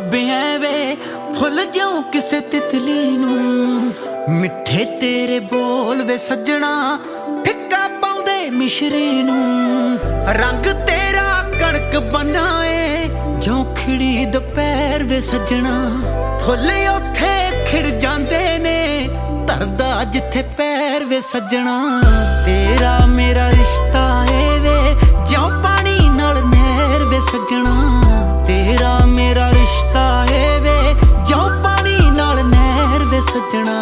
ਚੁੱਭਿਆ ਵੇ ਫੁੱਲ ਜਿਉਂ ਕਿਸੇ ਤਿਤਲੀ ਨੂੰ। ਮਿੱਠੇ ਤੇਰੇ ਬੋਲ ਵੇ ਸੱਜਣਾ ਫਿੱਕਾ ਪਾਉਂਦੇ ਮਿਸ਼ਰੀ ਨੂੰ। ਰੰਗ ਤੇਰਾ ਕਣਕ ਬੰਨਾ ਏ ਜੋ ਖਿੜੀ ਦੁਪਹਿਰ ਵੇ ਸੱਜਣਾ। ਫੁੱਲ ਉੱਥੇ ਖਿੜ ਜਾਂਦੇ ਨੇ ਧਰਦਾ ਜਿੱਥੇ ਪੈਰ ਵੇ ਸੱਜਣਾ। ਤੇਰਾ ਮੇਰਾ ਰਿਸ਼ਤਾ ਏ ਵੇ ਜਿਉਂ ਪਾਣੀ ਨਾਲ ਨਹਿਰ ਵੇ ਸੱਜਣਾ। ਤੇਰਾ ਮੇਰਾ ਰਿਸ਼ਤਾ ਏ ਵੇ ਜਿਉਂ ਪਾਣੀ ਨਾਲ ਨਹਿਰ ਵੇ ਸੱਜਣਾ।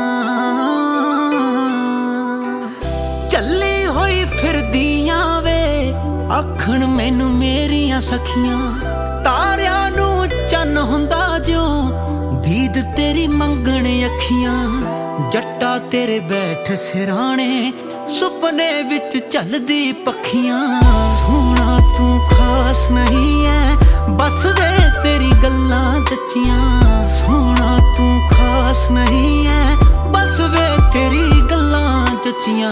ਚੱਲੀ ਹੋਈ ਫਿਰਦੀਆਂ ਵੇ ਆਖਣ ਮੈਨੂੰ ਮੇਰੀਆਂ ਸਖੀਆਂ। ਤਾਰਿਆਂ ਨੂੰ ਚੰਨ ਹੁੰਦਾ ਜਿਉਂ ਦੀਦ ਤੇਰੀ ਮੰਗਣ ਅੱਖੀਆਂ। ਜੱਟਾ ਤੇਰੇ ਬੈਠ ਸਿਰਾਣੇ ਸੁਪਨੇ ਵਿੱਚ ਝੱਲਦੀ ਪੱਖੀਆਂ। ਸੋਹਣਾ ਤੂੰ ਖਾਸ ਨਹੀਂ ਐ ਬਸ ਵੇ ਤੇਰੀ ਗੱਲਾਂ ਜੱਚੀਆਂ। ਸੋਹਣਾ ਤੂੰ ਖਾਸ ਨਹੀਂ ਐ ਬਸ ਵੇ ਤੇਰੀ ਗੱਲਾਂ ਜੱਚੀਆਂ।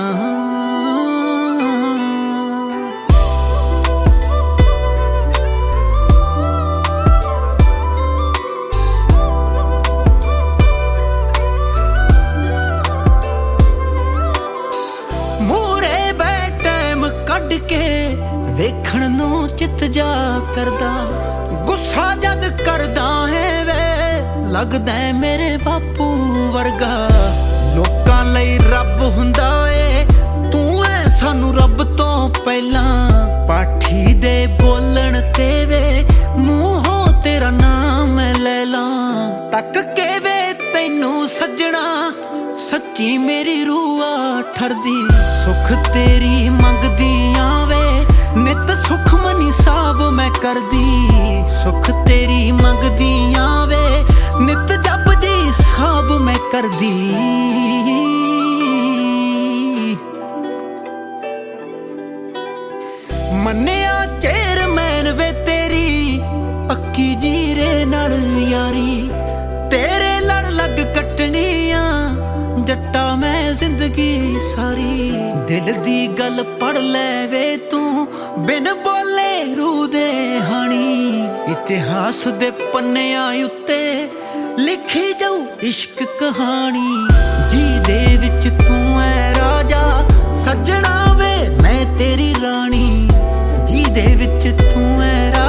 ਮੂਰੇ ਬੈ ਟਾਈਮ ਕੱਢ ਕੇ ਵੇਖਣ ਨੂੰ ਚਿੱਤ ਜਾ ਕਰਦਾ। ਗੁੱਸਾ ਜਦ ਕਰਦਾ ਹੈ ਵੇ ਲੱਗਦਾ ਮੇਰੇ ਬਾਪੂ ਵਰਗਾ। ਲੋਕਾਂ ਲਈ ਰੱਬ ਹੁੰਦਾ ਏ ਤੂੰ ਐ ਸਾਨੂੰ ਰੱਬ ਤੋਂ ਪਹਿਲਾਂ। ਪਾਠੀ ਦੇ ਬੋਲਣ ਤੇ ਵੇ ਮੂੰਹੋਂ ਤੇਰਾ ਨਾਮ ਮੈਂ ਲੈ ਲਾਂ। ਤੱਕ ਕੇ ਵੇ ਤੈਨੂੰ ਸੱਜਣਾ ਸੱਚੀ ਮੇਰੀ ਰੂਹ ਆ ਠਰਦੀ। ਸੁੱਖ ਤੇਰੀ ਮੰਗਦੀਆਂ ਵੇ ਨਿਤ ਸੁਖ ਮਨੀ ਸਾਬ ਮੈਂ ਕਰਦੀ। ਸੁੱਖ ਤੇਰੀ ਮੰਗਦੀਆਂ ਵੇ ਨਿਤ ਜਪ ਜੀ ਸਾਬ ਮੈਂ ਕਰਦੀ। ਮੰਨਿਆ ਚੇਅਰਮੈਨ ਵੇ ਤੇਰੀ ਪੱਕੀ ਜੀਰੇ ਨਾਲ ਯਾਰੀ। ਤੇਰੇ ਲੜ ਲੱਗ ਕੱਟਣੀਆਂ ਜੱਟਾ ਮੈਂ ਜ਼ਿੰਦਗੀ ਸਾਰੀ। ਦਿਲ ਦੀ ਗੱਲ ਪੜ ਲੈ ਵੇ ਤੂੰ ਬਿਨ ਬੋਲੇ ਰੂਹ ਦੇ ਹਾਣੀ। ਇਤਿਹਾਸ ਦੇ ਪੰਨਿਆਂ ਉੱਤੇ ਲਿਖੀ ਜਾਊ ਇਸ਼ਕ ਕਹਾਣੀ। ਜਿਹਦੇ ਵਿੱਚ ਤੂੰ ਐ ਰਾਜਾ ਸੱਜਣਾ ਵੇ ਮੈਂ ਤੇਰੀ ਰਾਣੀ। ਜਿਹਦੇ ਵਿੱਚ ਤੂੰ ਐ